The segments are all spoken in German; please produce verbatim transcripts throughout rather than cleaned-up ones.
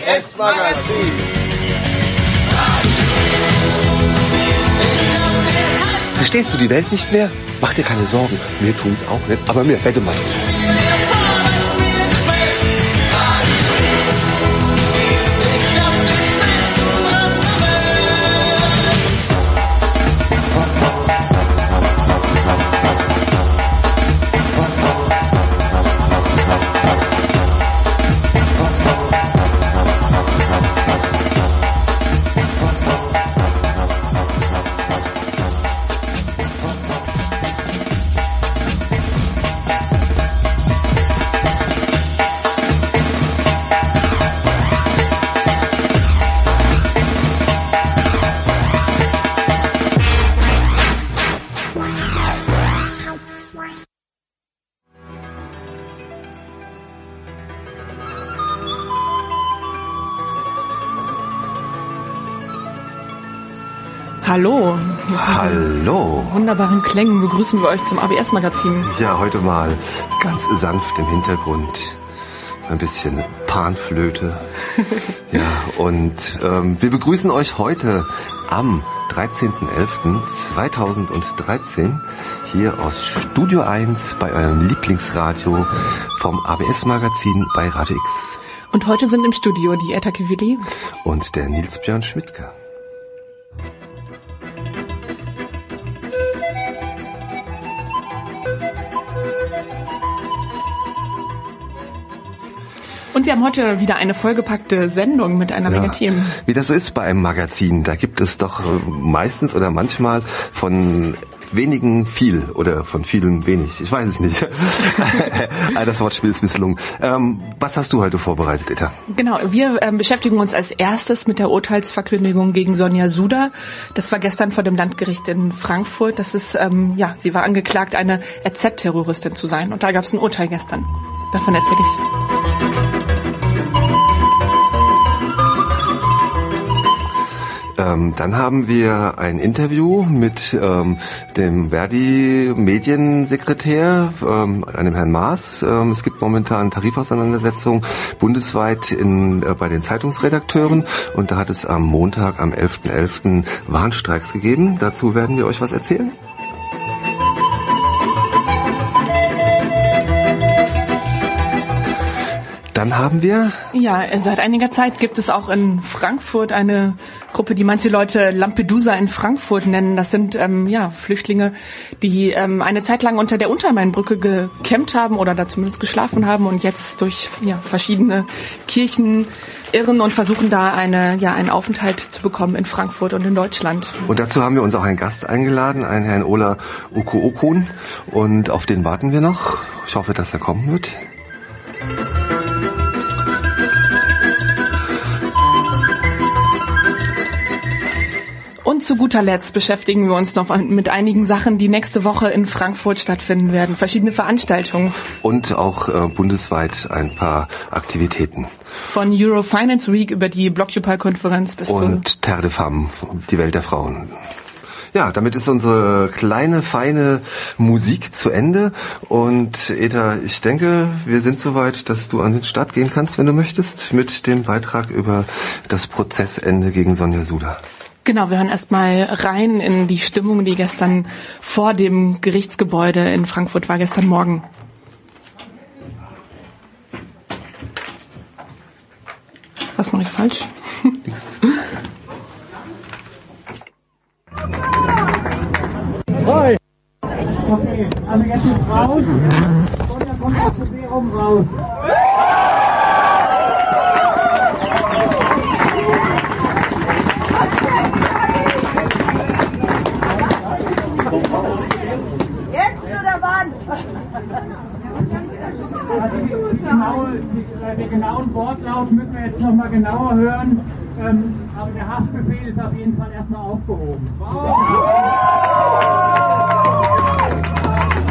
S-Magazin. Verstehst du die Welt nicht mehr? Mach dir keine Sorgen. Wir tun's auch nicht, aber mir wette mal. Hallo. Hallo. Wunderbaren Klängen begrüßen wir euch zum A B S-Magazin. Ja, heute mal ganz sanft im Hintergrund. Ein bisschen Panflöte. Ja, und ähm, wir begrüßen euch heute am dreizehnten elften zweitausenddreizehn hier aus Studio eins bei eurem Lieblingsradio vom A B S-Magazin bei Radio X. Und heute sind im Studio die Etta Kivili und der Nils Björn Schmidtke. Und wir haben heute wieder eine vollgepackte Sendung mit einer Menge ja, Themen. Wie das so ist bei einem Magazin, da gibt es doch meistens oder manchmal von wenigen viel oder von vielen wenig. Ich weiß es nicht. Das Wortspiel ist misslungen. Ähm, was hast du heute vorbereitet, Etta? Genau, wir ähm, beschäftigen uns als erstes mit der Urteilsverkündigung gegen Sonja Suda. Das war gestern vor dem Landgericht in Frankfurt. Das ist, ähm, ja, sie war angeklagt, eine R Z-Terroristin zu sein. Und da gab es ein Urteil gestern. Davon erzähle ich. Ähm, dann haben wir ein Interview mit ähm, dem Verdi-Mediensekretär, ähm, einem Herrn Maas. Ähm, es gibt momentan Tarifauseinandersetzungen bundesweit in, äh, bei den Zeitungsredakteuren und da hat es am Montag, am elften elften Warnstreiks gegeben. Dazu werden wir euch was erzählen. Dann haben wir... Ja, seit einiger Zeit gibt es auch in Frankfurt eine Gruppe, die manche Leute Lampedusa in Frankfurt nennen. Das sind ähm, ja Flüchtlinge, die ähm, eine Zeit lang unter der Untermainbrücke gecampt haben oder da zumindest geschlafen haben und jetzt durch ja, verschiedene Kirchen irren und versuchen da eine ja einen Aufenthalt zu bekommen in Frankfurt und in Deutschland. Und dazu haben wir uns auch einen Gast eingeladen, einen Herrn Ola Okuokun, und auf den warten wir noch. Ich hoffe, dass er kommen wird. Und zu guter Letzt beschäftigen wir uns noch mit einigen Sachen, die nächste Woche in Frankfurt stattfinden werden. Verschiedene Veranstaltungen. Und auch äh, bundesweit ein paar Aktivitäten. Von Eurofinance Week über die Blockupy-Konferenz bis zu... Und Terre de Femme, die Welt der Frauen. Ja, damit ist unsere kleine, feine Musik zu Ende. Und Etta, ich denke, wir sind soweit, dass du an den Start gehen kannst, wenn du möchtest, mit dem Beitrag über das Prozessende gegen Sonja Suda. Genau, wir hören erstmal rein in die Stimmung, die gestern vor dem Gerichtsgebäude in Frankfurt war, gestern Morgen. Was mache ich falsch? Hi! Okay, alle jetzt nicht raus. Sonja kommt aus dem B-Raum raus. Jetzt oder wann? Also die, die, genaue, die, den genauen Wortlaut müssen wir jetzt nochmal genauer hören. Ähm, aber der Haftbefehl ist auf jeden Fall erstmal aufgehoben.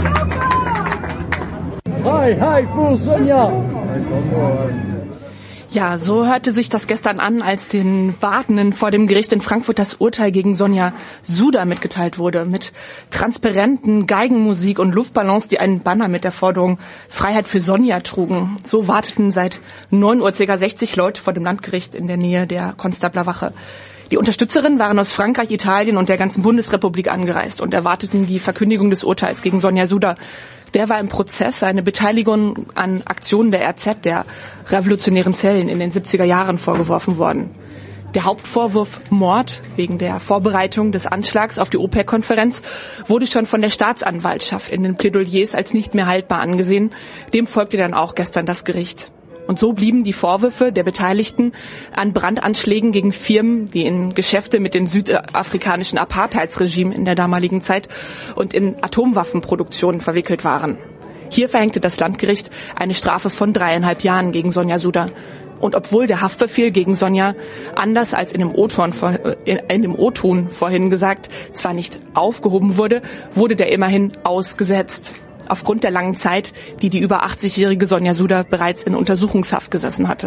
Hi, hi, für Sonja! Ja, so hörte sich das gestern an, als den Wartenden vor dem Gericht in Frankfurt das Urteil gegen Sonja Suda mitgeteilt wurde. Mit Transparenten, Geigenmusik und Luftballons, die einen Banner mit der Forderung Freiheit für Sonja trugen. So warteten seit neun Uhr ca. sechzig Leute vor dem Landgericht in der Nähe der Konstablerwache. Die Unterstützerinnen waren aus Frankreich, Italien und der ganzen Bundesrepublik angereist und erwarteten die Verkündigung des Urteils gegen Sonja Suda. Der war im Prozess seine Beteiligung an Aktionen der R Z, der revolutionären Zellen, in den siebziger Jahren vorgeworfen worden. Der Hauptvorwurf Mord wegen der Vorbereitung des Anschlags auf die OPEC-Konferenz wurde schon von der Staatsanwaltschaft in den Plädoyers als nicht mehr haltbar angesehen. Dem folgte dann auch gestern das Gericht. Und so blieben die Vorwürfe der Beteiligten an Brandanschlägen gegen Firmen, die in Geschäfte mit dem südafrikanischen Apartheidsregime in der damaligen Zeit und in Atomwaffenproduktion verwickelt waren. Hier verhängte das Landgericht eine Strafe von dreieinhalb Jahren gegen Sonja Suda. Und obwohl der Haftbefehl gegen Sonja, anders als in dem O-Ton, in dem O-Ton vorhin gesagt, zwar nicht aufgehoben wurde, wurde der immerhin ausgesetzt. Aufgrund der langen Zeit, die die über achtzigjährige Sonja Suda bereits in Untersuchungshaft gesessen hatte.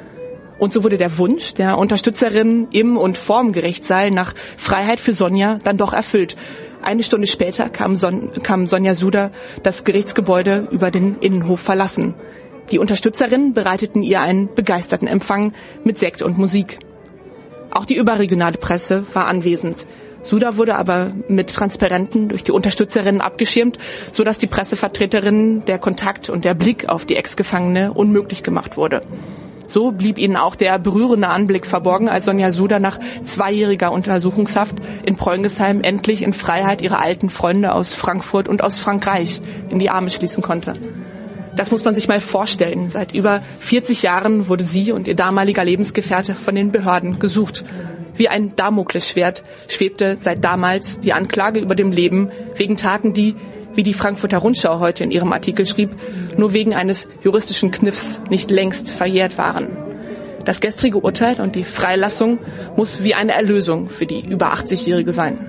Und so wurde der Wunsch der Unterstützerinnen im und vorm Gerichtssaal nach Freiheit für Sonja dann doch erfüllt. Eine Stunde später kam, Son- kam Sonja Suda das Gerichtsgebäude über den Innenhof verlassen. Die Unterstützerinnen bereiteten ihr einen begeisterten Empfang mit Sekt und Musik. Auch die überregionale Presse war anwesend. Suda wurde aber mit Transparenten durch die Unterstützerinnen abgeschirmt, sodass die Pressevertreterinnen der Kontakt und der Blick auf die Ex-Gefangene unmöglich gemacht wurde. So blieb ihnen auch der berührende Anblick verborgen, als Sonja Suda nach zweijähriger Untersuchungshaft in Preungesheim endlich in Freiheit ihre alten Freunde aus Frankfurt und aus Frankreich in die Arme schließen konnte. Das muss man sich mal vorstellen. Seit über vierzig Jahren wurde sie und ihr damaliger Lebensgefährte von den Behörden gesucht. Wie ein Damoklesschwert schwebte seit damals die Anklage über dem Leben wegen Taten, die, wie die Frankfurter Rundschau heute in ihrem Artikel schrieb, nur wegen eines juristischen Kniffs nicht längst verjährt waren. Das gestrige Urteil und die Freilassung muss wie eine Erlösung für die über achtzigjährige sein.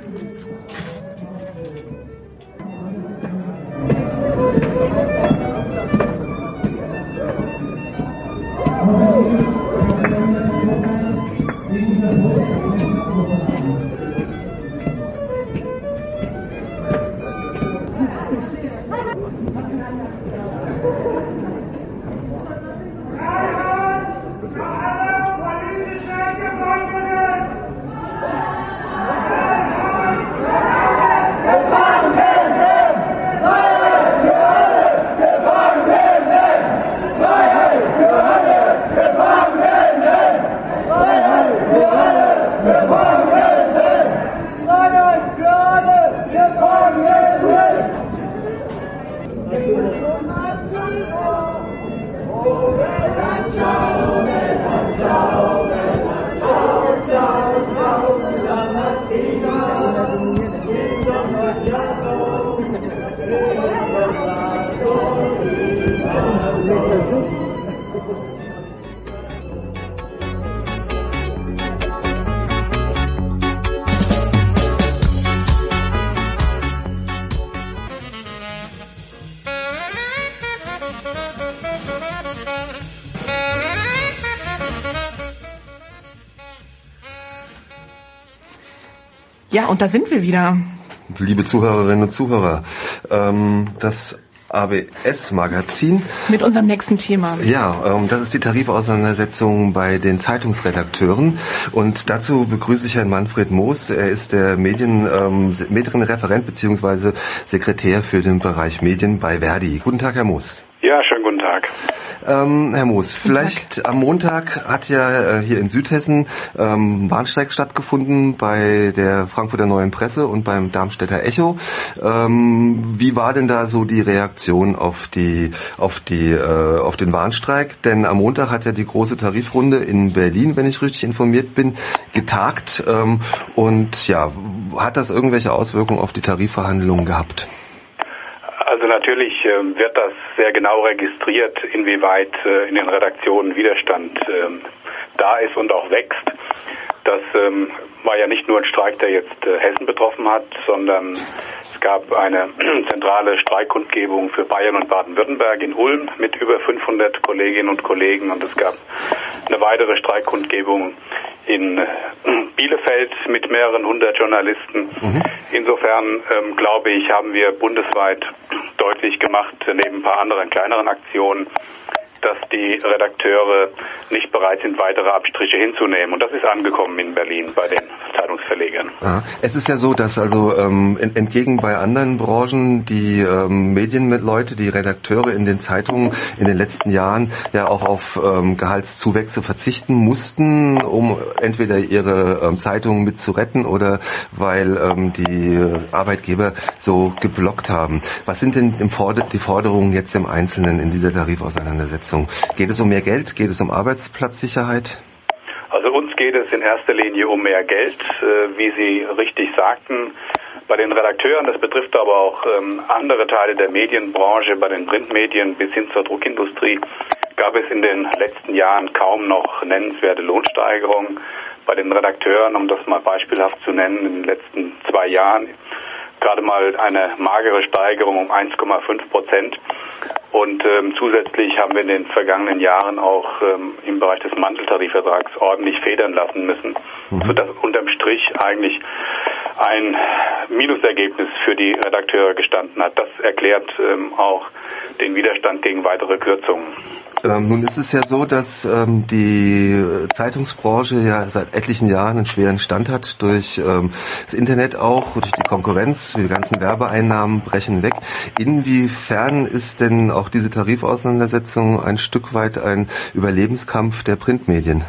Ja, und da sind wir wieder. Liebe Zuhörerinnen und Zuhörer, ähm, das A B S-Magazin. Mit unserem nächsten Thema. Ja, ähm, das ist die Tarifauseinandersetzung bei den Zeitungsredakteuren. Und dazu begrüße ich Herrn Manfred Moos. Er ist der Medien, ähm, Medienreferent bzw. Sekretär für den Bereich Medien bei Verdi. Guten Tag, Herr Moos. Ja, schönen guten Tag. Ähm, Herr Moos, vielleicht am Montag hat ja äh, hier in Südhessen ähm, Bahnstreik stattgefunden bei der Frankfurter Neuen Presse und beim Darmstädter Echo. Ähm, wie war denn da so die Reaktion auf die auf die äh, auf den Bahnstreik? Denn am Montag hat ja die große Tarifrunde in Berlin, wenn ich richtig informiert bin, getagt. Ähm, und ja, hat das irgendwelche Auswirkungen auf die Tarifverhandlungen gehabt? Also natürlich äh, wird das sehr genau registriert, inwieweit äh, in den Redaktionen Widerstand äh, da ist und auch wächst. Das ähm, war ja nicht nur ein Streik, der jetzt äh, Hessen betroffen hat, sondern es gab eine zentrale Streikkundgebung für Bayern und Baden-Württemberg in Ulm mit über fünfhundert Kolleginnen und Kollegen, und es gab eine weitere Streikkundgebung in äh, Bielefeld mit mehreren hundert Journalisten. Mhm. Insofern ähm, glaube ich, haben wir bundesweit deutlich gemacht, neben ein paar anderen kleineren Aktionen, dass die Redakteure nicht bereit sind, weitere Abstriche hinzunehmen. Und das ist angekommen in Berlin bei den Zeitungsverlegern. Ja, es ist ja so, dass also ähm, entgegen bei anderen Branchen die ähm, Medienleute, die Redakteure in den Zeitungen in den letzten Jahren ja auch auf ähm, Gehaltszuwächse verzichten mussten, um entweder ihre ähm, Zeitungen mit zu retten oder weil ähm, die Arbeitgeber so geblockt haben. Was sind denn im Forder- die Forderungen jetzt im Einzelnen in dieser Tarifauseinandersetzung? Geht es um mehr Geld? Geht es um Arbeitsplatzsicherheit? Also uns geht es in erster Linie um mehr Geld, äh, wie Sie richtig sagten. Bei den Redakteuren, das betrifft aber auch ähm, andere Teile der Medienbranche, bei den Printmedien bis hin zur Druckindustrie, gab es in den letzten Jahren kaum noch nennenswerte Lohnsteigerungen. Bei den Redakteuren, um das mal beispielhaft zu nennen, in den letzten zwei Jahren gerade mal eine magere Steigerung um eins Komma fünf Prozent. Und ähm, zusätzlich haben wir in den vergangenen Jahren auch ähm, im Bereich des Manteltarifvertrags ordentlich federn lassen müssen, mhm. sodass unterm Strich eigentlich ein Minusergebnis für die Redakteure gestanden hat. Das erklärt ähm, auch den Widerstand gegen weitere Kürzungen. Ähm, nun ist es ja so, dass ähm, die Zeitungsbranche ja seit etlichen Jahren einen schweren Stand hat durch ähm, das Internet auch, durch die Konkurrenz. Die ganzen Werbeeinnahmen brechen weg. Inwiefern ist denn auch diese Tarifauseinandersetzung ein Stück weit ein Überlebenskampf der Printmedien?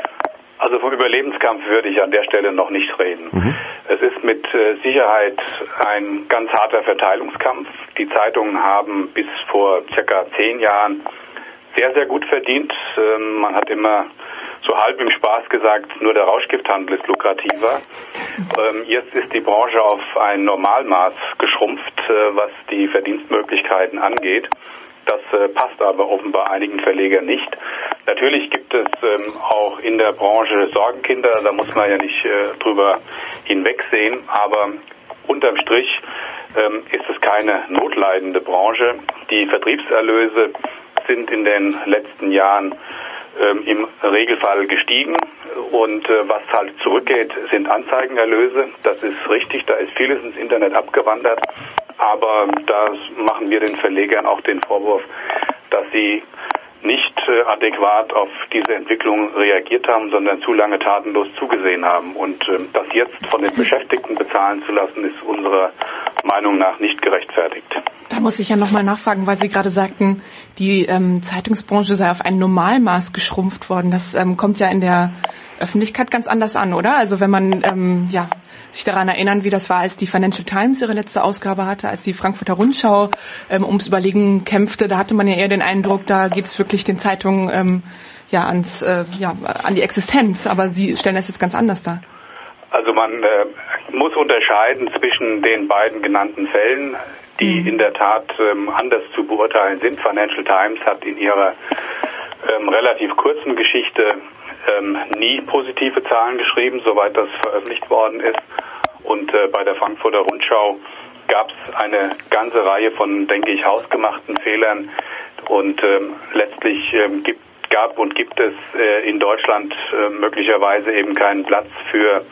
Also vom Überlebenskampf würde ich an der Stelle noch nicht reden. Mhm. Es ist mit äh, Sicherheit ein ganz harter Verteilungskampf. Die Zeitungen haben bis vor circa zehn Jahren sehr, sehr gut verdient. Ähm, man hat immer so halb im Spaß gesagt, nur der Rauschgifthandel ist lukrativer. Ähm, jetzt ist die Branche auf ein Normalmaß geschrumpft, äh, was die Verdienstmöglichkeiten angeht. Das äh, passt aber offenbar einigen Verlegern nicht. Natürlich gibt es ähm, auch in der Branche Sorgenkinder, da muss man ja nicht äh, drüber hinwegsehen, aber unterm Strich ähm, ist es keine notleidende Branche. Die Vertriebserlöse sind in den letzten Jahren ähm, im Regelfall gestiegen, und äh, was halt zurückgeht, sind Anzeigenerlöse. Das ist richtig, da ist vieles ins Internet abgewandert, aber da machen wir den Verlegern auch den Vorwurf, dass sie nicht äh, adäquat auf diese Entwicklung reagiert haben, sondern zu lange tatenlos zugesehen haben. Und äh, das jetzt von den Beschäftigten bezahlen zu lassen, ist unserer Meinung nach nicht gerechtfertigt. Da muss ich ja nochmal nachfragen, weil Sie gerade sagten, die ähm, Zeitungsbranche sei auf ein Normalmaß geschrumpft worden. Das ähm, kommt ja in der Öffentlichkeit ganz anders an, oder? Also wenn man ähm, ja sich daran erinnern, wie das war, als die Financial Times ihre letzte Ausgabe hatte, als die Frankfurter Rundschau ähm, ums Überlegen kämpfte, da hatte man ja eher den Eindruck, da geht es wirklich den Zeitungen ähm, ja ans äh, ja an die Existenz. Aber Sie stellen das jetzt ganz anders dar. Also man äh, muss unterscheiden zwischen den beiden genannten Fällen, die mhm. in der Tat ähm, anders zu beurteilen sind. Financial Times hat in ihrer ähm, relativ kurzen Geschichte ähm, nie positive Zahlen geschrieben, soweit das veröffentlicht worden ist. Und äh, bei der Frankfurter Rundschau gab es eine ganze Reihe von, denke ich, hausgemachten Fehlern. Und ähm, letztlich ähm, gibt, gab und gibt es äh, in Deutschland äh, möglicherweise eben keinen Platz für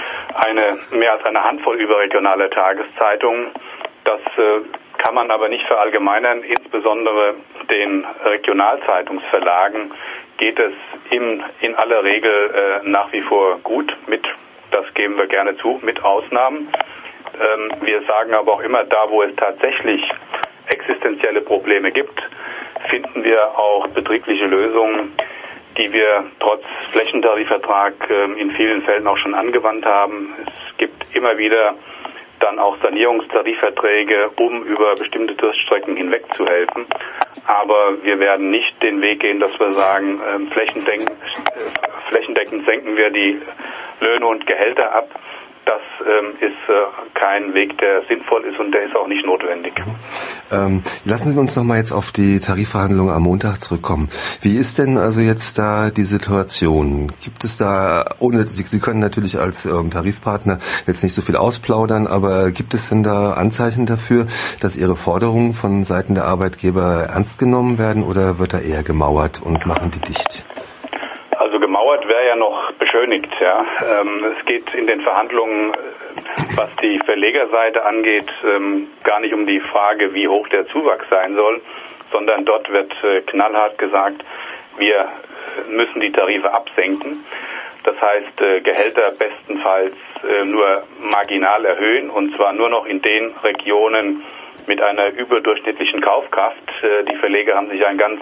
eine mehr als eine Handvoll überregionaler Tageszeitungen. Das äh, kann man aber nicht verallgemeinern. Insbesondere den Regionalzeitungsverlagen geht es in, in aller Regel äh, nach wie vor gut mit, das geben wir gerne zu, mit Ausnahmen. Ähm, wir sagen aber auch immer, da wo es tatsächlich existenzielle Probleme gibt, finden wir auch betriebliche Lösungen, die wir trotz Flächentarifvertrag äh, in vielen Fällen auch schon angewandt haben. Es gibt immer wieder dann auch Sanierungstarifverträge, um über bestimmte Durststrecken hinweg zu helfen. Aber wir werden nicht den Weg gehen, dass wir sagen, äh, flächendeckend, äh, flächendeckend senken wir die Löhne und Gehälter ab. das ähm, ist äh, kein Weg, der sinnvoll ist und der ist auch nicht notwendig. Ähm, lassen Sie uns noch mal jetzt auf die Tarifverhandlungen am Montag zurückkommen. Wie ist denn also jetzt da die Situation? Gibt es da, ohne Sie, Sie können natürlich als ähm, Tarifpartner jetzt nicht so viel ausplaudern, aber gibt es denn da Anzeichen dafür, dass Ihre Forderungen von Seiten der Arbeitgeber ernst genommen werden oder wird da eher gemauert und machen die dicht? Also gemauert wäre ja noch beschönigt, ja. Ähm, es geht in den Verhandlungen, was die Verlegerseite angeht, ähm, gar nicht um die Frage, wie hoch der Zuwachs sein soll, sondern dort wird äh, knallhart gesagt, wir müssen die Tarife absenken. Das heißt, äh, Gehälter bestenfalls äh, nur marginal erhöhen, und zwar nur noch in den Regionen mit einer überdurchschnittlichen Kaufkraft. Äh, die Verleger haben sich ein ganz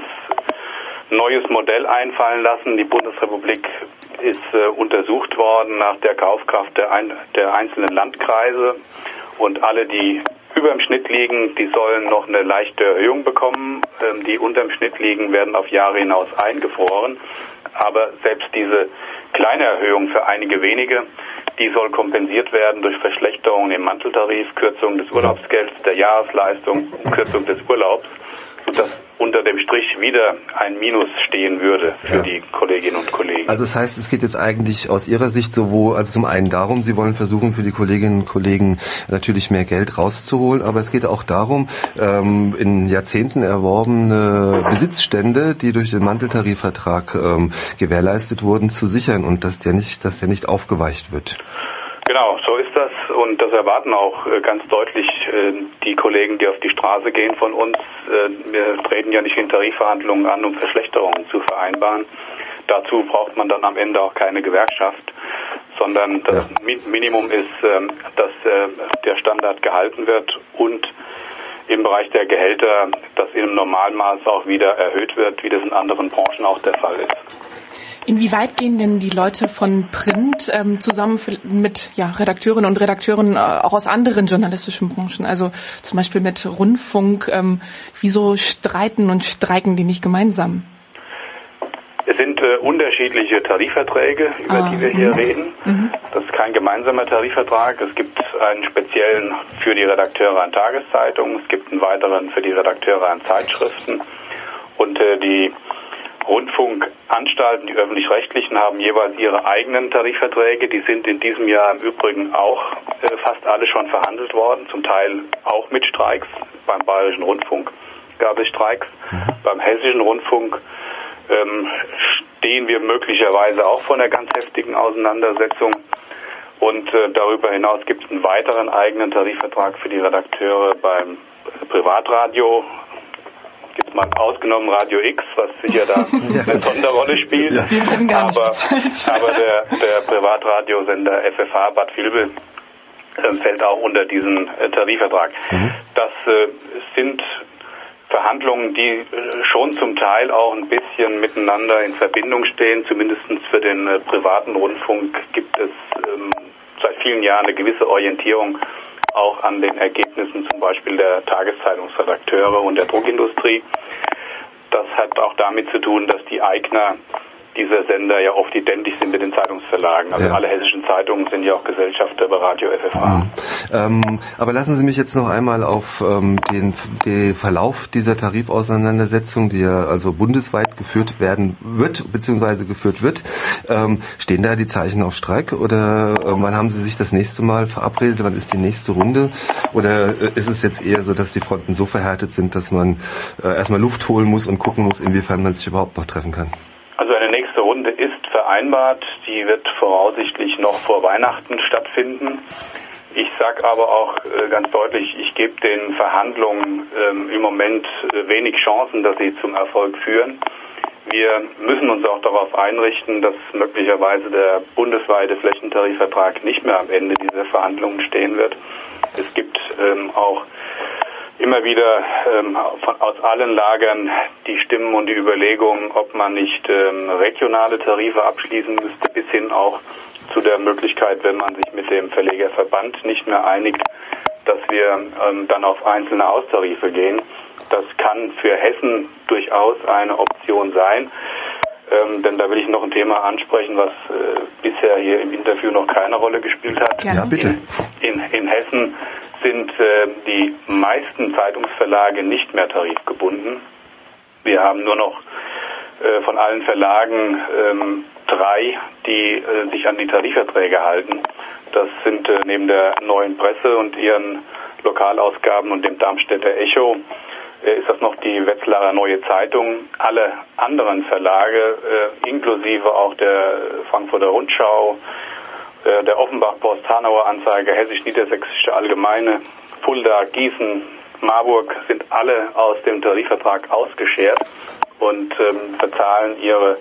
neues Modell einfallen lassen. Die Bundesrepublik ist äh, untersucht worden nach der Kaufkraft der, ein, der einzelnen Landkreise, und alle, die über dem Schnitt liegen, die sollen noch eine leichte Erhöhung bekommen. Ähm, die unter dem Schnitt liegen, werden auf Jahre hinaus eingefroren. Aber selbst diese kleine Erhöhung für einige wenige, die soll kompensiert werden durch Verschlechterungen im Manteltarif, Kürzung des Urlaubsgelds, der Jahresleistung, Kürzung des Urlaubs, sodass unter dem Strich wieder ein Minus stehen würde für ja. die Kolleginnen und Kollegen. Also das heißt, es geht jetzt eigentlich aus Ihrer Sicht sowohl, also zum einen darum, Sie wollen versuchen, für die Kolleginnen und Kollegen natürlich mehr Geld rauszuholen, aber es geht auch darum, ähm, in Jahrzehnten erworbene Besitzstände, die durch den Manteltarifvertrag ähm, gewährleistet wurden, zu sichern und dass der nicht, dass der nicht aufgeweicht wird. Genau, so ist das, und das erwarten auch äh, ganz deutlich äh, die Kollegen, die auf die Straße gehen von uns. Äh, wir treten ja nicht in Tarifverhandlungen an, um Verschlechterungen zu vereinbaren. Dazu braucht man dann am Ende auch keine Gewerkschaft, sondern das ja. Mi- Minimum ist, äh, dass äh, der Standard gehalten wird und im Bereich der Gehälter, dass in einem Normalmaß auch wieder erhöht wird, wie das in anderen Branchen auch der Fall ist. Inwieweit gehen denn die Leute von Print ähm, zusammen mit ja, Redakteurinnen und Redakteuren äh, auch aus anderen journalistischen Branchen, also zum Beispiel mit Rundfunk, ähm, wieso streiten und streiken die nicht gemeinsam? Es sind äh, unterschiedliche Tarifverträge, über ah, die wir hier m- reden. Mhm. Das ist kein gemeinsamer Tarifvertrag. Es gibt einen speziellen für die Redakteure an Tageszeitungen, es gibt einen weiteren für die Redakteure an Zeitschriften, und äh, die Rundfunkanstalten, die öffentlich-rechtlichen, haben jeweils ihre eigenen Tarifverträge. Die sind in diesem Jahr im Übrigen auch äh, fast alle schon verhandelt worden, zum Teil auch mit Streiks. Beim Bayerischen Rundfunk gab es Streiks. Mhm. Beim Hessischen Rundfunk ähm, stehen wir möglicherweise auch vor einer ganz heftigen Auseinandersetzung. Und äh, darüber hinaus gibt es einen weiteren eigenen Tarifvertrag für die Redakteure beim Privatradio. Gibt mal ausgenommen Radio X, was sicher da eine Sonderrolle spielt. Ja. Aber, aber der, der Privatradiosender F F H Bad Vilbel äh, fällt auch unter diesen äh, Tarifvertrag. Mhm. Das äh, sind Verhandlungen, die äh, schon zum Teil auch ein bisschen miteinander in Verbindung stehen. Zumindest für den äh, privaten Rundfunk gibt es ähm, seit vielen Jahren eine gewisse Orientierung auch an den Ergebnissen zum Beispiel der Tageszeitungsredakteure und der Druckindustrie. Das hat auch damit zu tun, dass die Eigner dieser Sender ja oft identisch sind mit den Zeitungsverlagen. Also ja. alle hessischen Zeitungen sind ja auch Gesellschafter bei Radio F F H. Mhm. Ähm, aber lassen Sie mich jetzt noch einmal auf ähm, den, den Verlauf dieser Tarifauseinandersetzung, die ja also bundesweit geführt werden wird, beziehungsweise geführt wird. Ähm, stehen da die Zeichen auf Streik oder äh, wann haben Sie sich das nächste Mal verabredet? Wann ist die nächste Runde? Oder äh, ist es jetzt eher so, dass die Fronten so verhärtet sind, dass man äh, erstmal Luft holen muss und gucken muss, inwiefern man sich überhaupt noch treffen kann? Also eine nächste Runde ist vereinbart. Die wird voraussichtlich noch vor Weihnachten stattfinden. Ich sage aber auch äh, ganz deutlich, ich gebe den Verhandlungen ähm, im Moment äh, wenig Chancen, dass sie zum Erfolg führen. Wir müssen uns auch darauf einrichten, dass möglicherweise der bundesweite Flächentarifvertrag nicht mehr am Ende dieser Verhandlungen stehen wird. Es gibt ähm, auch immer wieder ähm, von, aus allen Lagern die Stimmen und die Überlegungen, ob man nicht ähm, regionale Tarife abschließen müsste, bis hin auch zu der Möglichkeit, wenn man sich mit dem Verlegerverband nicht mehr einigt, dass wir ähm, dann auf einzelne Haustarife gehen. Das kann für Hessen durchaus eine Option sein. ähm, denn da will ich noch ein Thema ansprechen, was äh, bisher hier im Interview noch keine Rolle gespielt hat. Ja, bitte. In, in, in Hessen sind äh, die meisten Zeitungsverlage nicht mehr tarifgebunden. Wir haben nur noch äh, von allen Verlagen ähm, drei, die äh, sich an die Tarifverträge halten. Das sind äh, neben der Neuen Presse und ihren Lokalausgaben und dem Darmstädter Echo äh, ist das noch die Wetzlarer Neue Zeitung. Alle anderen Verlage, äh, inklusive auch der Frankfurter Rundschau, äh, der Offenbach-Post, Hanauer Anzeiger, Hessisch-Niedersächsische Allgemeine, Fulda, Gießen, Marburg sind alle aus dem Tarifvertrag ausgeschert und ähm, bezahlen ihre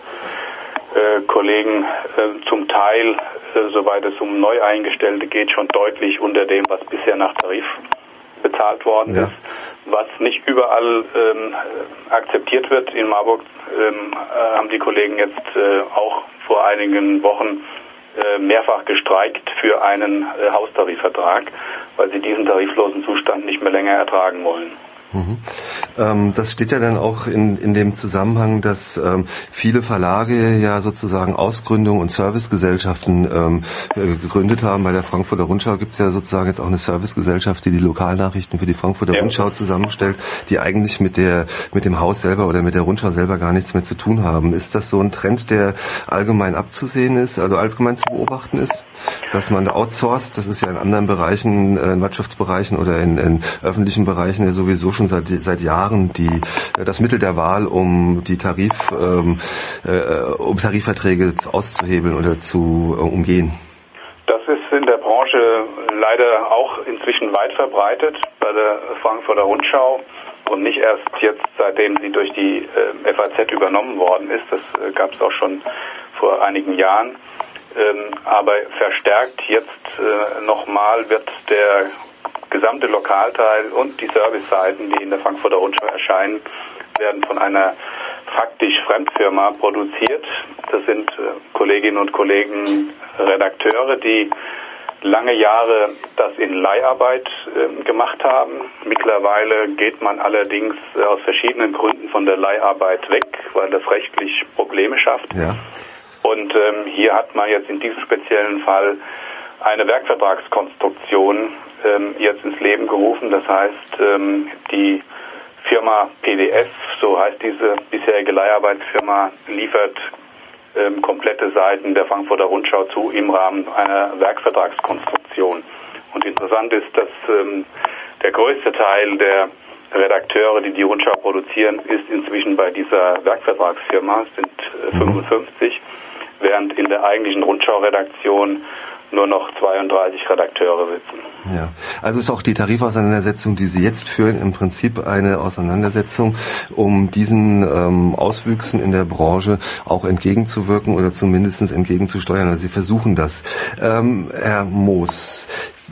äh, Kollegen äh, zum Teil, äh, soweit es um Neueingestellte geht, schon deutlich unter dem, was bisher nach Tarif bezahlt worden ja. ist, was nicht überall ähm, akzeptiert wird. In Marburg ähm, äh, haben die Kollegen jetzt äh, auch vor einigen Wochen äh, mehrfach gestreikt für einen äh, Haustarifvertrag, weil sie diesen tariflosen Zustand nicht mehr länger ertragen wollen. Mhm. Ähm, das steht ja dann auch in, in dem Zusammenhang, dass ähm, viele Verlage ja sozusagen Ausgründungen und Servicegesellschaften ähm, äh, gegründet haben. Bei der Frankfurter Rundschau gibt es ja sozusagen jetzt auch eine Servicegesellschaft, die die Lokalnachrichten für die Frankfurter ja. Rundschau zusammenstellt, die eigentlich mit der mit dem Haus selber oder mit der Rundschau selber gar nichts mehr zu tun haben. Ist das so ein Trend, der allgemein abzusehen ist, also allgemein zu beobachten ist, dass man da outsourced? Das ist ja in anderen Bereichen, äh, in Wirtschaftsbereichen oder in, in öffentlichen Bereichen ja sowieso schon seit seit Jahren die das Mittel der Wahl, um die Tarif ähm, äh, um Tarifverträge auszuhebeln oder zu äh, umgehen. Das ist in der Branche leider auch inzwischen weit verbreitet bei der Frankfurter Rundschau und nicht erst jetzt, seitdem sie durch die äh, F A Z übernommen worden ist. Das äh, gab es auch schon vor einigen Jahren. Ähm, aber verstärkt jetzt äh, nochmal wird der gesamte Lokalteil und die Serviceseiten, die in der Frankfurter Rundschau erscheinen, werden von einer faktisch Fremdfirma produziert. Das sind äh, Kolleginnen und Kollegen, Redakteure, die lange Jahre das in Leiharbeit äh, gemacht haben. Mittlerweile geht man allerdings äh, aus verschiedenen Gründen von der Leiharbeit weg, weil das rechtlich Probleme schafft. Ja. Und ähm, hier hat man jetzt in diesem speziellen Fall eine Werkvertragskonstruktion ähm, jetzt ins Leben gerufen. Das heißt, ähm, die Firma P D F, so heißt diese bisherige Leiharbeitsfirma, liefert ähm, komplette Seiten der Frankfurter Rundschau zu im Rahmen einer Werkvertragskonstruktion. Und interessant ist, dass ähm, der größte Teil der Redakteure, die die Rundschau produzieren, ist inzwischen bei dieser Werkvertragsfirma, es sind äh, fünfundfünfzig, während in der eigentlichen Rundschau-Redaktion nur noch zweiunddreißig Redakteure sitzen. Ja, also ist auch die Tarifauseinandersetzung, die Sie jetzt führen, im Prinzip eine Auseinandersetzung, um diesen ähm, Auswüchsen in der Branche auch entgegenzuwirken oder zumindest entgegenzusteuern. Also Sie versuchen das. Ähm, Herr Moos,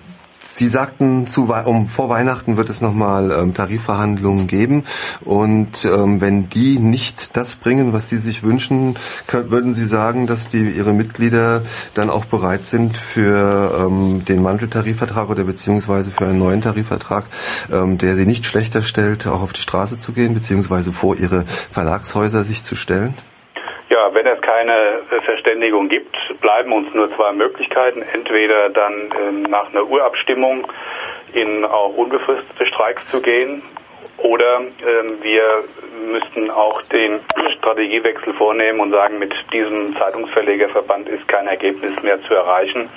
Sie sagten, zu, um, vor Weihnachten wird es nochmal ähm, Tarifverhandlungen geben und ähm, wenn die nicht das bringen, was Sie sich wünschen, können, würden Sie sagen, dass die Ihre Mitglieder dann auch bereit sind für ähm, den Manteltarifvertrag oder beziehungsweise für einen neuen Tarifvertrag, ähm, der Sie nicht schlechter stellt, auch auf die Straße zu gehen, beziehungsweise vor Ihre Verlagshäuser sich zu stellen? Ja, wenn es keine Verständigung gibt, bleiben uns nur zwei Möglichkeiten. Entweder dann ähm, nach einer Urabstimmung in auch unbefristete Streiks zu gehen oder ähm, wir müssten auch den Strategiewechsel vornehmen und sagen, mit diesem Zeitungsverlegerverband ist kein Ergebnis mehr zu erreichen.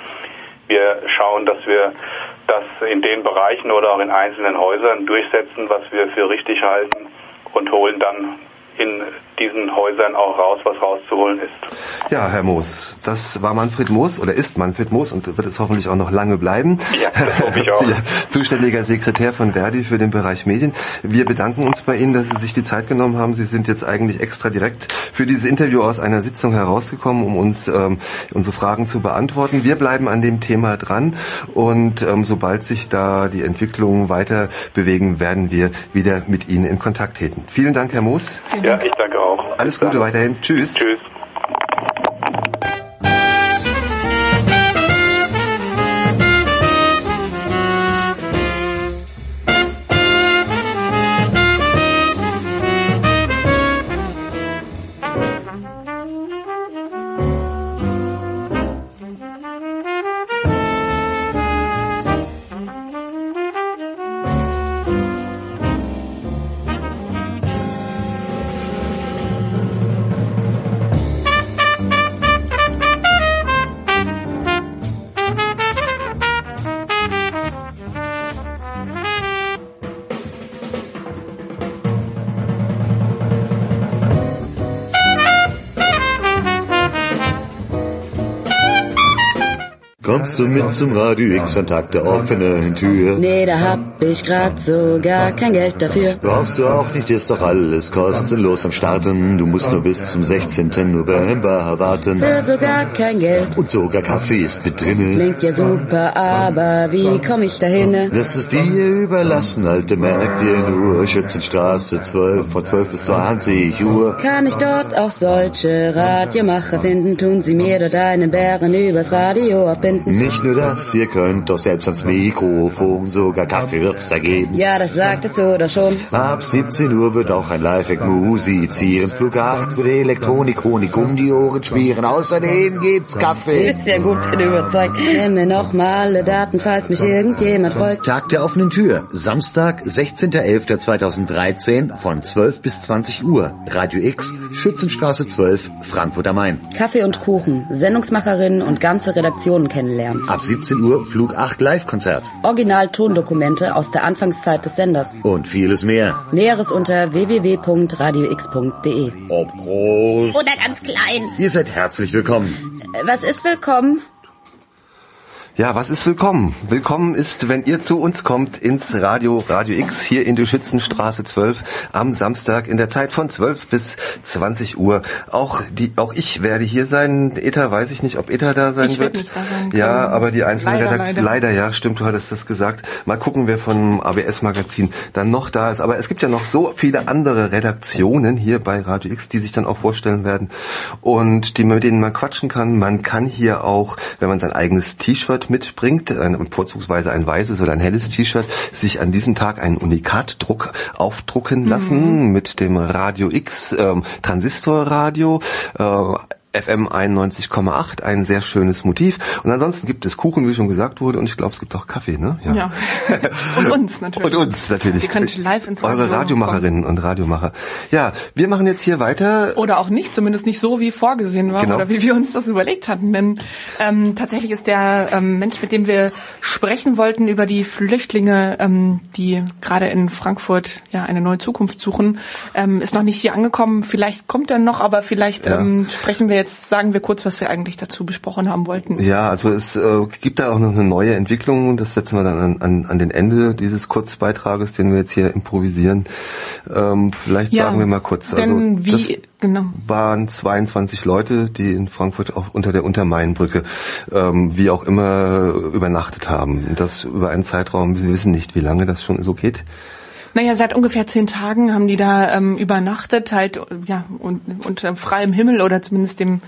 Wir schauen, dass wir das in den Bereichen oder auch in einzelnen Häusern durchsetzen, was wir für richtig halten und holen dann in diesen Häusern auch raus, was rauszuholen ist. Ja, Herr Moos, das war Manfred Moos oder ist Manfred Moos und wird es hoffentlich auch noch lange bleiben. Ja, das hoffe ich auch. Ja, zuständiger Sekretär von Verdi für den Bereich Medien. Wir bedanken uns bei Ihnen, dass Sie sich die Zeit genommen haben. Sie sind jetzt eigentlich extra direkt für dieses Interview aus einer Sitzung herausgekommen, um uns ähm, unsere Fragen zu beantworten. Wir bleiben an dem Thema dran und ähm, sobald sich da die Entwicklungen weiter bewegen, werden wir wieder mit Ihnen in Kontakt treten. Vielen Dank, Herr Moos. Ja, ich danke auch. Alles Gute weiterhin. Tschüss. Tschüss. Kommst du mit zum Radio X an Tag der offenen Tür? Nee, da hab ich grad so gar kein Geld dafür. Brauchst du auch nicht, ist doch alles kostenlos am Starten. Du musst nur bis zum sechzehnten November warten. Für so gar kein Geld. Und sogar Kaffee ist mit drinne. Klingt ja super, aber wie komm ich dahin? Das ist dir überlassen, Alte, merk dir nur. Schützenstraße zwölf, von zwölf bis zwanzig Uhr. Kann ich dort auch solche Radiomacher finden? Tun sie mir dort einen Bären übers Radio abbinden? Nicht nur das, ihr könnt doch selbst ans Mikrofon. Sogar Kaffee wird's da geben. Ja, das sagtest du doch schon. Ab siebzehn Uhr wird auch ein Lifehack musizieren. Flug acht wird Elektronik, Honig um die Ohren schmieren. Außerdem gibt's Kaffee. Ist ja gut, bin überzeugt. Nimm mir noch mal alle Daten, falls mich irgendjemand folgt. Tag der offenen Tür. Samstag, sechzehnter elfter zweitausenddreizehn von zwölf bis zwanzig Uhr. Radio X, Schützenstraße zwölf, Frankfurt am Main. Kaffee und Kuchen, Sendungsmacherinnen und ganze Redaktionen kennenlernen. Ab siebzehn Uhr Flug acht Live-Konzert. Original-Tondokumente aus der Anfangszeit des Senders. Und vieles mehr. Näheres unter w w w punkt radio x punkt d e. Ob groß oder ganz klein. Ihr seid herzlich willkommen. Was ist willkommen? Ja, was ist willkommen? Willkommen ist, wenn ihr zu uns kommt ins Radio, Radio X hier in der Schützenstraße zwölf am Samstag in der Zeit von zwölf bis zwanzig Uhr. Auch die, auch ich werde hier sein. Eta weiß ich nicht, ob Eta da sein ich wird. Nicht da sein ja, aber die einzelnen leider, Redaktionen, leider. leider, ja, stimmt, du hattest das gesagt. Mal gucken, wer vom A B S-Magazin dann noch da ist. Aber es gibt ja noch so viele andere Redaktionen hier bei Radio X, die sich dann auch vorstellen werden und die, mit denen man quatschen kann. Man kann hier auch, wenn man sein eigenes T-Shirt mitbringt, ein, vorzugsweise ein weißes oder ein helles T-Shirt, sich an diesem Tag einen Unikatdruck aufdrucken lassen mhm. mit dem Radio X ähm, Transistorradio. Äh, F M einundneunzig Komma acht, ein sehr schönes Motiv. Und ansonsten gibt es Kuchen, wie schon gesagt wurde, und ich glaube, es gibt auch Kaffee, ne? Ja. ja. Und uns natürlich. Und uns natürlich. Ihr könnt live ins Radio Eure Radiomacherinnen kommen. Und Radiomacher. Ja, wir machen jetzt hier weiter. Oder auch nicht, zumindest nicht so, wie vorgesehen war, genau. Oder wie wir uns das überlegt hatten. Denn ähm, tatsächlich ist der ähm, Mensch, mit dem wir sprechen wollten über die Flüchtlinge, ähm, die gerade in Frankfurt ja eine neue Zukunft suchen, ähm, ist noch nicht hier angekommen. Vielleicht kommt er noch, aber vielleicht ja. ähm, sprechen wir jetzt sagen wir kurz, was wir eigentlich dazu besprochen haben wollten. Ja, also es äh, gibt da auch noch eine neue Entwicklung und das setzen wir dann an, an, an den Ende dieses Kurzbeitrages, den wir jetzt hier improvisieren. Ähm, vielleicht ja, sagen wir mal kurz. Also wie, das genau. waren zweiundzwanzig Leute, die in Frankfurt auf, unter der Untermainbrücke ähm, wie auch immer übernachtet haben. Das über einen Zeitraum, wir wissen nicht, wie lange das schon so geht. Naja, seit ungefähr zehn Tagen haben die da ähm, übernachtet, halt ja und, unter freiem Himmel oder zumindest dem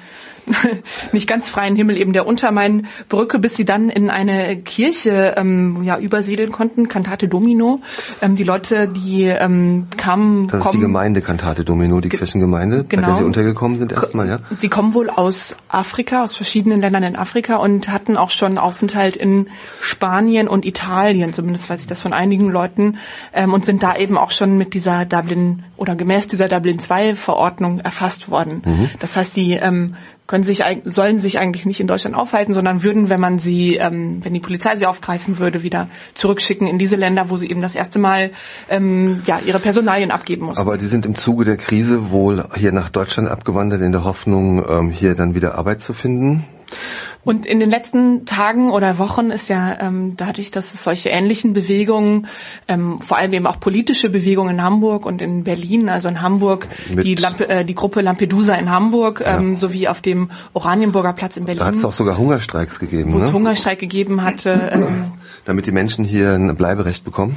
nicht ganz freien Himmel eben der Untermainbrücke, bis sie dann in eine Kirche ähm, ja übersiedeln konnten, Cantate Domino. Ähm, die Leute, die ähm, kamen... Das kommen, ist die Gemeinde Cantate Domino, die Kirchengemeinde, genau, bei der sie untergekommen sind erstmal, ja? Sie kommen wohl aus Afrika, aus verschiedenen Ländern in Afrika und hatten auch schon Aufenthalt in Spanien und Italien, zumindest weiß ich das von einigen Leuten, ähm, und sind da eben auch schon mit dieser Dublin oder gemäß dieser Dublin zwei Verordnung erfasst worden. Mhm. Das heißt, die ähm, können sich sollen sich eigentlich nicht in Deutschland aufhalten, sondern würden, wenn man sie, ähm, wenn die Polizei sie aufgreifen würde, wieder zurückschicken in diese Länder, wo sie eben das erste Mal ähm, ja ihre Personalien abgeben mussten. Aber die sind im Zuge der Krise wohl hier nach Deutschland abgewandert in der Hoffnung, ähm, hier dann wieder Arbeit zu finden. Und in den letzten Tagen oder Wochen ist ja ähm, dadurch, dass es solche ähnlichen Bewegungen, ähm, vor allem eben auch politische Bewegungen in Hamburg und in Berlin, also in Hamburg die, Lampe, äh, die Gruppe Lampedusa in Hamburg, ähm, ja. sowie auf dem Oranienburger Platz in Berlin. Da hat es auch sogar Hungerstreiks gegeben, wo ne? es Hungerstreik gegeben hatte. Ähm, Damit die Menschen hier ein Bleiberecht bekommen?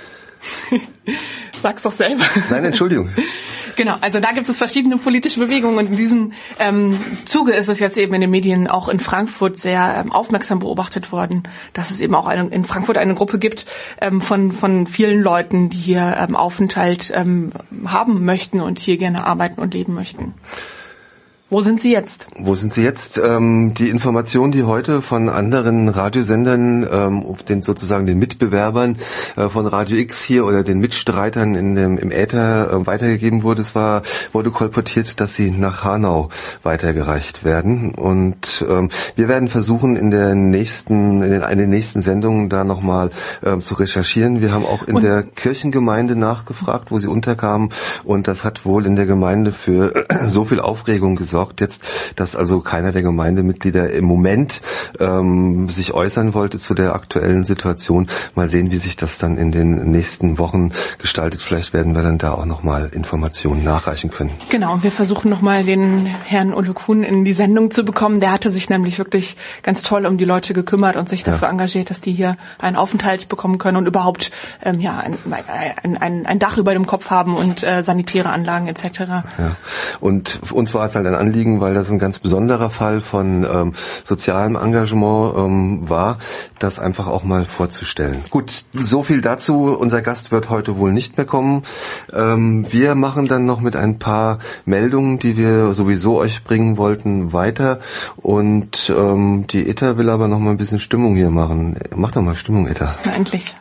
Sag's doch selber. Nein, Entschuldigung. Genau, also da gibt es verschiedene politische Bewegungen und in diesem ähm, Zuge ist es jetzt eben in den Medien auch in Frankfurt sehr ähm, aufmerksam beobachtet worden, dass es eben auch eine, in Frankfurt eine Gruppe gibt ähm, von von vielen Leuten, die hier ähm, Aufenthalt ähm, haben möchten und hier gerne arbeiten und leben möchten. Wo sind Sie jetzt? Wo sind Sie jetzt? Ähm, die Information, die heute von anderen Radiosendern, ähm, den sozusagen den Mitbewerbern äh, von Radio X hier oder den Mitstreitern in dem, im Äther äh, weitergegeben wurde, es war, wurde kolportiert, dass sie nach Hanau weitergereicht werden. Und ähm, wir werden versuchen, in der nächsten, in den, in den nächsten Sendungen da nochmal ähm, zu recherchieren. Wir haben auch in und der Kirchengemeinde nachgefragt, wo sie unterkamen. Und das hat wohl in der Gemeinde für so viel Aufregung gesorgt, besorgt jetzt, dass also keiner der Gemeindemitglieder im Moment ähm, sich äußern wollte zu der aktuellen Situation. Mal sehen, wie sich das dann in den nächsten Wochen gestaltet. Vielleicht werden wir dann da auch nochmal Informationen nachreichen können. Genau, wir versuchen nochmal den Herrn Ulle Kuhn in die Sendung zu bekommen. Der hatte sich nämlich wirklich ganz toll um die Leute gekümmert und sich dafür ja. engagiert, dass die hier einen Aufenthalt bekommen können und überhaupt ähm, ja ein, ein, ein, ein Dach über dem Kopf haben und äh, sanitäre Anlagen et cetera. Ja. Und uns war es halt ein Anliegen, weil das ein ganz besonderer Fall von ähm, sozialem Engagement ähm, war, das einfach auch mal vorzustellen. Gut, so viel dazu. Unser Gast wird heute wohl nicht mehr kommen. Ähm, wir machen dann noch mit ein paar Meldungen, die wir sowieso euch bringen wollten, weiter. Und ähm, die Etta will aber noch mal ein bisschen Stimmung hier machen. Mach doch mal Stimmung, Etta. Na, endlich.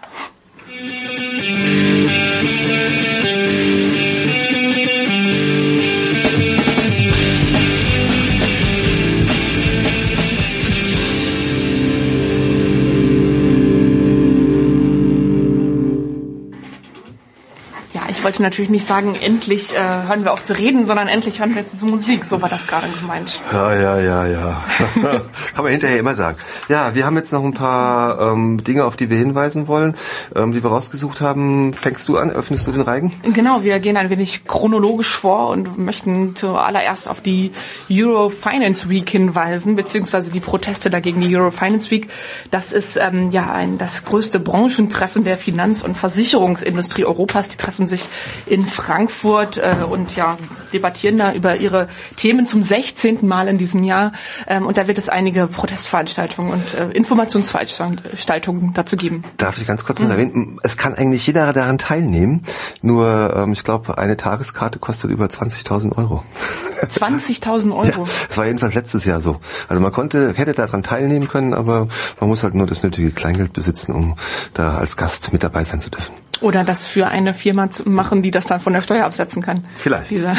Ich wollte natürlich nicht sagen, endlich äh, hören wir auf zu reden, sondern endlich hören wir jetzt diese Musik. So war das gerade gemeint. Ja, ja, ja, ja. Kann man hinterher immer sagen. Ja, wir haben jetzt noch ein paar ähm, Dinge, auf die wir hinweisen wollen, ähm, die wir rausgesucht haben. Fängst du an? Öffnest du den Reigen? Genau, wir gehen ein wenig chronologisch vor und möchten zuallererst auf die Euro Finance Week hinweisen, beziehungsweise die Proteste dagegen die Euro Finance Week. Das ist ähm, ja ein, das größte Branchentreffen der Finanz- und Versicherungsindustrie Europas. Die treffen sich in Frankfurt äh, und ja debattieren da über ihre Themen zum sechzehnten Mal in diesem Jahr. Ähm, und da wird es einige Protestveranstaltungen und äh, Informationsveranstaltungen dazu geben. Darf ich ganz kurz noch mhm. erwähnen? Es kann eigentlich jeder daran teilnehmen. Nur, ähm, ich glaube, eine Tageskarte kostet über zwanzigtausend Euro. zwanzigtausend Euro? Ja, das war jedenfalls letztes Jahr so. Also man konnte, hätte daran teilnehmen können, aber man muss halt nur das nötige Kleingeld besitzen, um da als Gast mit dabei sein zu dürfen. Oder das für eine Firma zu machen, die das dann von der Steuer absetzen kann. Vielleicht. Diese,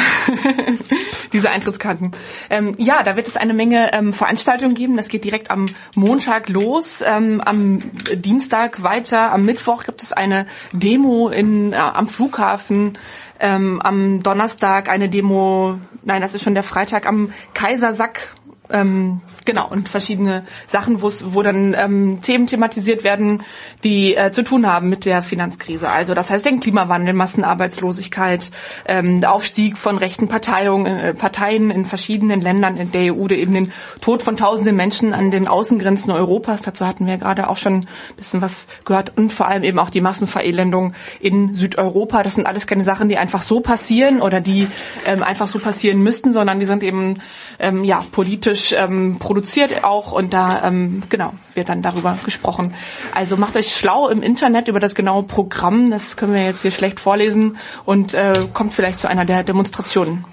diese Eintrittskarten. Ähm, ja, da wird es eine Menge ähm, Veranstaltungen geben. Das geht direkt am Montag los, ähm, am Dienstag weiter. Am Mittwoch gibt es eine Demo in, äh, am Flughafen. Ähm, am Donnerstag eine Demo, nein, das ist schon der Freitag, am Kaisersack. Ähm, genau, und verschiedene Sachen, wo dann ähm, Themen thematisiert werden, die äh, zu tun haben mit der Finanzkrise. Also das heißt den Klimawandel, Massenarbeitslosigkeit, ähm, der Aufstieg von rechten Parteien, äh, Parteien in verschiedenen Ländern in der E U, eben den Tod von tausenden Menschen an den Außengrenzen Europas. Dazu hatten wir gerade auch schon ein bisschen was gehört. Und vor allem eben auch die Massenverelendung in Südeuropa. Das sind alles keine Sachen, die einfach so passieren oder die ähm, einfach so passieren müssten, sondern die sind eben ähm, ja politisch Ähm, produziert auch und da ähm, genau wird dann darüber gesprochen. Also macht euch schlau im Internet über das genaue Programm, das können wir jetzt hier schlecht vorlesen und äh, kommt vielleicht zu einer der Demonstrationen.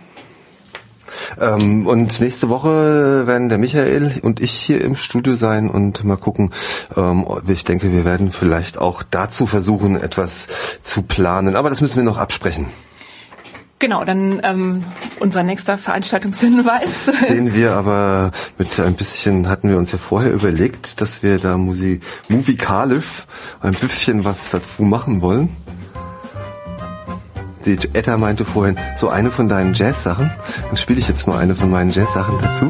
Ähm, und nächste Woche werden der Michael und ich hier im Studio sein und mal gucken. Ähm, ich denke, wir werden vielleicht auch dazu versuchen, etwas zu planen, aber das müssen wir noch absprechen. Genau, dann ähm, unser nächster Veranstaltungshinweis. Den wir aber mit ein bisschen, hatten wir uns ja vorher überlegt, dass wir da musi- musikalisch ein bisschen was dazu machen wollen. Die Etta meinte vorhin, so eine von deinen Jazz-Sachen. Dann spiele ich jetzt mal eine von meinen Jazz-Sachen dazu.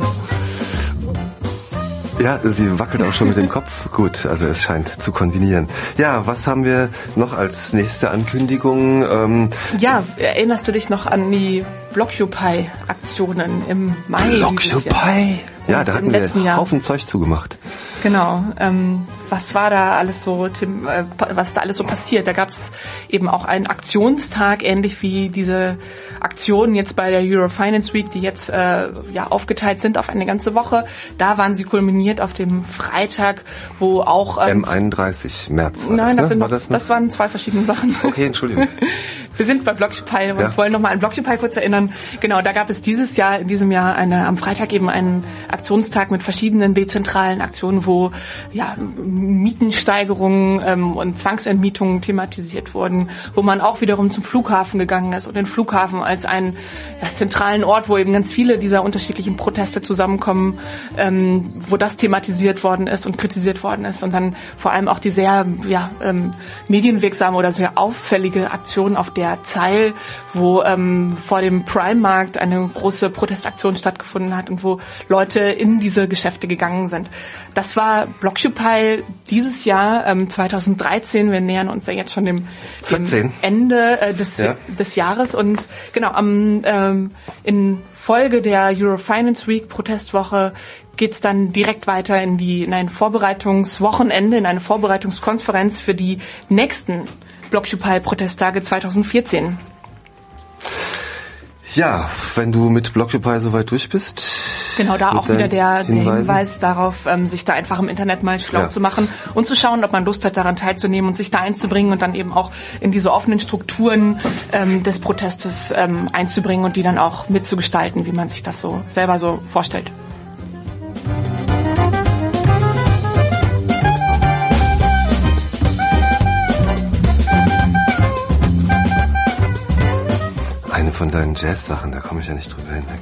Ja, sie wackelt auch schon mit dem Kopf. Gut, also es scheint zu kombinieren. Ja, was haben wir noch als nächste Ankündigung? Ähm, ja, erinnerst du dich noch an die Blockupy-Aktionen im Mai? Blockupy? Ja, da hatten wir einen Haufen Zeug zugemacht. Genau. Ähm, was war da alles so, Tim, äh, was da alles so passiert? Da gab es eben auch einen Aktionstag, ähnlich wie diese Aktionen jetzt bei der Euro Finance Week, die jetzt äh, ja aufgeteilt sind auf eine ganze Woche. Da waren sie kulminiert auf dem Freitag, wo auch ähm, M einunddreißig März. War nein, das, das, ne? sind noch, war das, das waren zwei verschiedene Sachen. Okay, Entschuldigung. Wir sind bei Blockupy und ja. wollen nochmal an Blockupy kurz erinnern. Genau, da gab es dieses Jahr, in diesem Jahr eine, am Freitag eben einen Aktionstag mit verschiedenen dezentralen Aktionen, wo ja Mietensteigerungen ähm, und Zwangsentmietungen thematisiert wurden, wo man auch wiederum zum Flughafen gegangen ist und den Flughafen als einen ja, zentralen Ort, wo eben ganz viele dieser unterschiedlichen Proteste zusammenkommen, ähm, wo das thematisiert worden ist und kritisiert worden ist und dann vor allem auch die sehr ja, ähm, medienwirksame oder sehr auffällige Aktion auf der der Zeil, wo ähm, vor dem Prime-Markt eine große Protestaktion stattgefunden hat und wo Leute in diese Geschäfte gegangen sind. Das war Blockupy dieses Jahr, ähm, zweitausenddreizehn. Wir nähern uns ja jetzt schon dem, dem Ende äh, des, ja. des Jahres. Und genau, am ähm, in Folge der Eurofinance Week Protestwoche geht's dann direkt weiter in die in ein Vorbereitungswochenende, in eine Vorbereitungskonferenz für die nächsten Blockupy-Protesttage zweitausendvierzehn. Ja, wenn du mit Blockupy soweit durch bist. Genau, da auch wieder der, der Hinweis darauf, ähm, sich da einfach im Internet mal schlau ja. zu machen und zu schauen, ob man Lust hat, daran teilzunehmen und sich da einzubringen und dann eben auch in diese offenen Strukturen ähm, des Protestes ähm, einzubringen und die dann auch mitzugestalten, wie man sich das so selber so vorstellt. Von deinen Jazz-Sachen, da komme ich ja nicht drüber hinweg.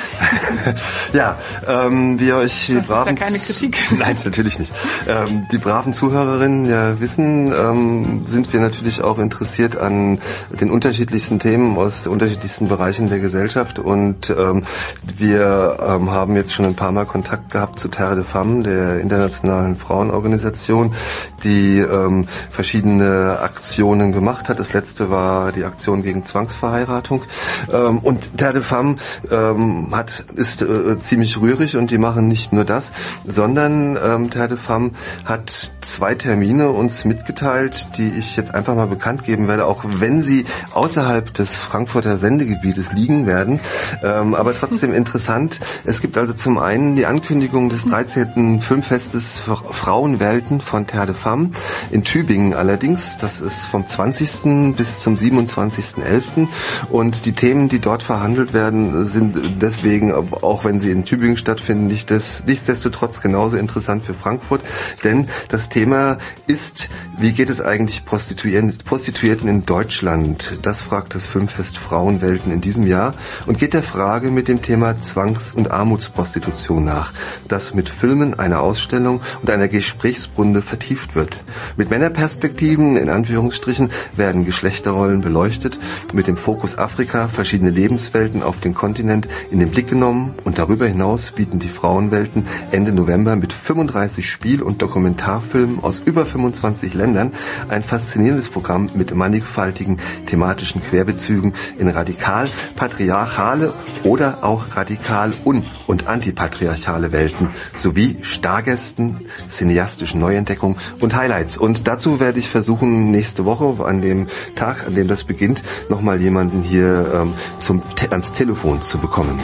Ja, ähm, wie euch die das braven... ist ja keine Kritik. Nein, natürlich nicht. Ähm, die braven Zuhörerinnen ja wissen, ähm, sind wir natürlich auch interessiert an den unterschiedlichsten Themen aus unterschiedlichsten Bereichen der Gesellschaft und ähm, wir ähm, haben jetzt schon ein paar Mal Kontakt gehabt zu Terre de Femmes, der internationalen Frauenorganisation, die ähm, verschiedene Aktionen gemacht hat. Das letzte war die Aktion gegen Zwangsverheiratung. Ähm, und Terre de Femmes ähm, hat, ist äh, ziemlich rührig und die machen nicht nur das, sondern ähm, Terre de Femmes hat zwei Termine uns mitgeteilt, die ich jetzt einfach mal bekannt geben werde, auch wenn sie außerhalb des Frankfurter Sendegebietes liegen werden, ähm, aber trotzdem interessant. Es gibt also zum einen die Ankündigung des dreizehnten Filmfestes Frauenwelten von Terre de Femmes in Tübingen allerdings. Das ist vom zwanzigsten bis zum siebenundzwanzigsten elften und die Themen, die dort verhandelt werden, sind deswegen, auch wenn sie in Tübingen stattfinden, nicht des, nichtsdestotrotz genauso interessant für Frankfurt, denn das Thema ist, wie geht es eigentlich Prostituierten, Prostituierten in Deutschland? Das fragt das Filmfest Frauenwelten in diesem Jahr und geht der Frage mit dem Thema Zwangs- und Armutsprostitution nach, das mit Filmen, einer Ausstellung und einer Gesprächsrunde vertieft wird. Mit Männerperspektiven, in Anführungsstrichen, werden Geschlechterrollen beleuchtet, mit dem Fokus Afrika verschiedene Lebenswelten auf dem Kontinent in den Blick genommen und darüber hinaus bieten die Frauenwelten Ende November mit fünfunddreißig Spiel- und Dokumentarfilmen aus über fünfundzwanzig Ländern ein faszinierendes Programm mit mannigfaltigen thematischen Querbezügen in radikal patriarchale oder auch radikal un- und antipatriarchale Welten sowie Stargästen, cineastischen Neuentdeckungen und Highlights. Und dazu werde ich versuchen, nächste Woche, an dem Tag, an dem das beginnt, nochmal jemanden hier ähm, zum Te- ans Telefon zu bekommen.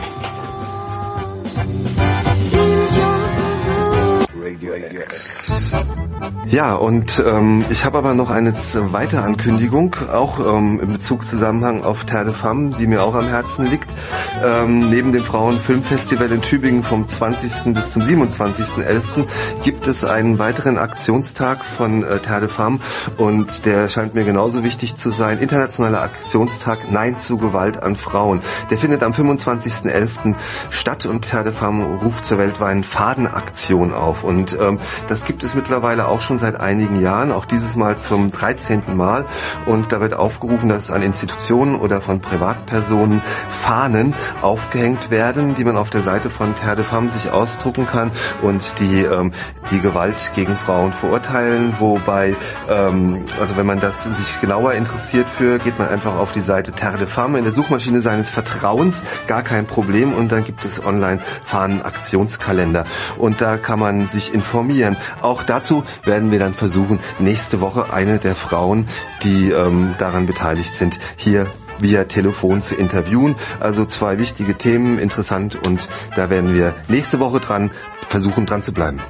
Ja, und ähm, ich habe aber noch eine weitere Ankündigung, auch ähm, in Bezug Zusammenhang auf Terre de Femmes, die mir auch am Herzen liegt. Ähm, neben dem Frauenfilmfestival in Tübingen vom zwanzigsten bis zum siebenundzwanzigsten elften gibt es einen weiteren Aktionstag von äh, Terre de Femmes und der scheint mir genauso wichtig zu sein. Internationaler Aktionstag Nein zu Gewalt an Frauen. Der findet am fünfundzwanzigsten elften statt und Terre de Femmes ruft zur weltweiten Fadenaktion auf. Und ähm, das gibt es mittlerweile auch schon seit einigen Jahren, auch dieses Mal zum dreizehnten Mal. Und da wird aufgerufen, dass an Institutionen oder von Privatpersonen Fahnen aufgehängt werden, die man auf der Seite von Terre de Femmes sich ausdrucken kann und die ähm, die Gewalt gegen Frauen verurteilen. Wobei, ähm, also wenn man das sich genauer interessiert für, geht man einfach auf die Seite Terre de Femmes in der Suchmaschine seines Vertrauens, gar kein Problem. Und dann gibt es online Fahnen-Aktionskalender und da kann man sich informieren. Auch dazu werden wir dann versuchen, nächste Woche eine der Frauen, die ähm, daran beteiligt sind, hier via Telefon zu interviewen. Also zwei wichtige Themen, interessant und da werden wir nächste Woche dran versuchen, dran zu bleiben.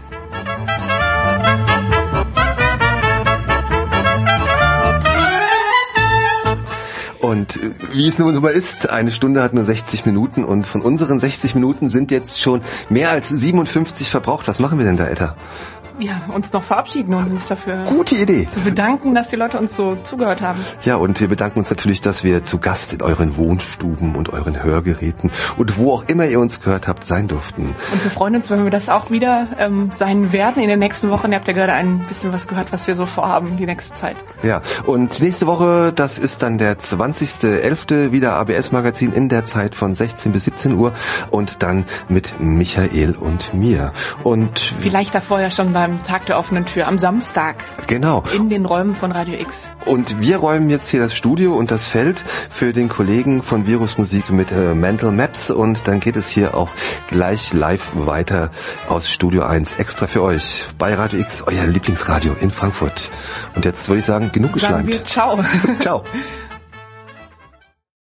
Und wie es nun so mal ist, eine Stunde hat nur sechzig Minuten und von unseren sechzig Minuten sind jetzt schon mehr als siebenundfünfzig verbraucht. Was machen wir denn da, Etta? ja, uns noch verabschieden und uns dafür Gute Idee. zu bedanken, dass die Leute uns so zugehört haben. Ja, und wir bedanken uns natürlich, dass wir zu Gast in euren Wohnstuben und euren Hörgeräten und wo auch immer ihr uns gehört habt, sein durften. Und wir freuen uns, wenn wir das auch wieder ähm, sein werden in den nächsten Wochen. Ihr habt ja gerade ein bisschen was gehört, was wir so vorhaben die nächste Zeit. Ja, und nächste Woche, das ist dann der zwanzigster elfte wieder A B S-Magazin in der Zeit von sechzehn bis siebzehn Uhr und dann mit Michael und mir. Und vielleicht davor ja schon beim Tag der offenen Tür am Samstag. Genau. In den Räumen von Radio X. Und wir räumen jetzt hier das Studio und das Feld für den Kollegen von Virusmusik mit äh, Mental Maps und dann geht es hier auch gleich live weiter aus Studio eins extra für euch bei Radio X, euer Lieblingsradio in Frankfurt. Und jetzt würde ich sagen, genug geschleimt. Sagen wir ciao. Ciao.